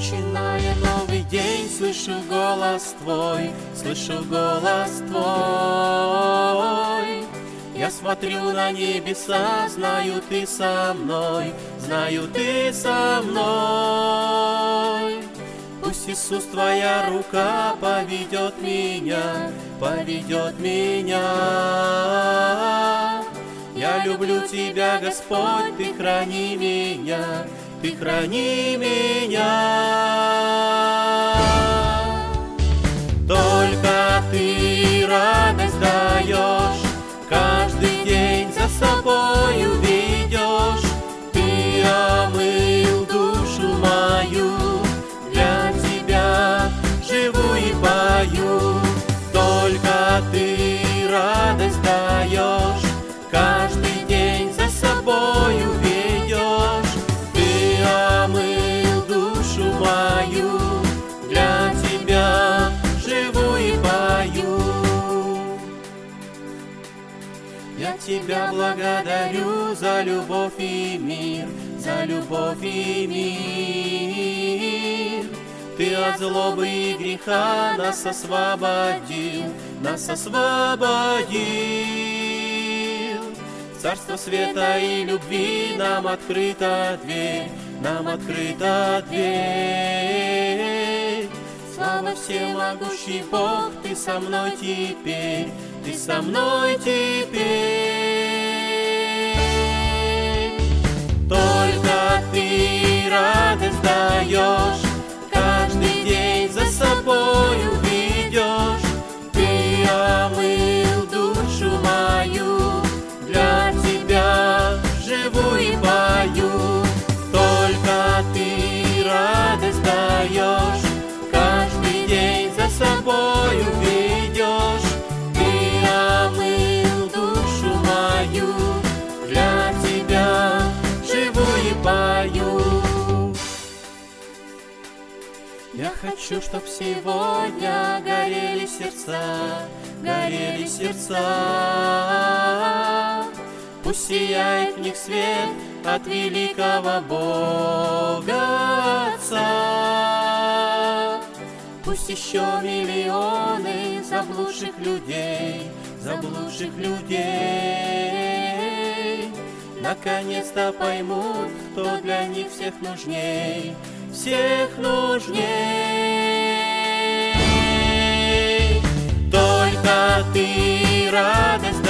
Начиная новый день, слышу голос Твой, слышу голос Твой. Я смотрю на небеса, знаю Ты со мной, знаю Ты со мной. Пусть, Иисус, Твоя рука поведет меня, поведет меня. Я люблю Тебя, Господь, Ты храни меня, Ты храни меня. Только Ты радость даешь, каждый день за собою ведешь. Ты омыл душу мою, для Тебя живу и пою. Только Ты радость даешь, каждый день за собою ведешь. Ты омыл душу мою, для Тебя живу и пою. Я Тебя благодарю за любовь и мир, за любовь и мир. Ты от злобы и греха нас освободил, нас освободил. Царство света и любви нам открыта дверь, нам открыта дверь. Слава всемогущий Бог, Ты со мной теперь, Ты со мной теперь. Только Ты радость даешь, каждый день за собою ведешь. Ты омыл душу мою, для Тебя живу и пою. Только Ты радость даешь, каждый день за собою ведешь. Ты омыл душу мою, для Тебя живу и пою. Я хочу, чтоб сегодня горели сердца, горели сердца. Пусть сияет в них свет от великого Бога Отца. Пусть еще миллионы заблудших людей, заблудших людей наконец-то поймут, кто для них всех нужней, всех нужней. Только Ты радость